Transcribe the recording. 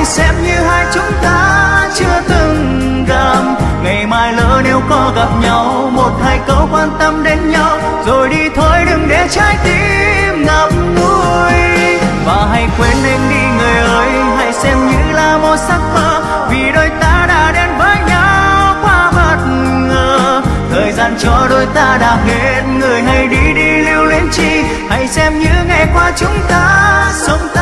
xem như hai chúng ta chưa từng gặp. Ngày mai lỡ nếu có gặp nhau, một hai câu quan tâm đến nhau, rồi đi thôi đừng để trái tim ngậm ngùi. Và hãy quên em đi người ơi, hãy xem như là một giấc mơ, vì đôi ta đã đến với nhau quá bất ngờ. Thời gian cho đôi ta đã hết, người hãy đi đi lưu luyến chi, hãy xem như ngày qua chúng ta sống ta